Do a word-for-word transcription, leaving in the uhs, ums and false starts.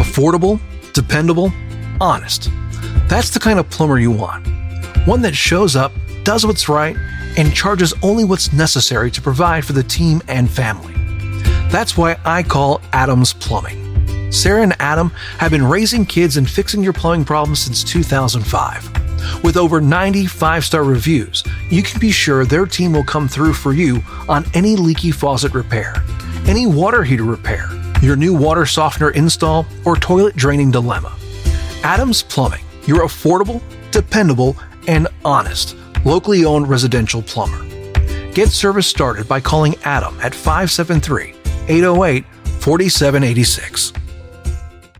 Affordable, dependable, honest. That's the kind of plumber you want. One that shows up, does what's right, and charges only what's necessary to provide for the team and family. That's why I call Adams Plumbing. Sarah and Adam have been raising kids and fixing your plumbing problems since two thousand five. With over ninety five-star reviews, you can be sure their team will come through for you on any leaky faucet repair, any water heater repair, your new water softener install, or toilet draining dilemma. Adams Plumbing, your affordable, dependable, and honest, locally owned residential plumber. Get service started by calling Adam at five seven three, eight oh eight, four seven eight six.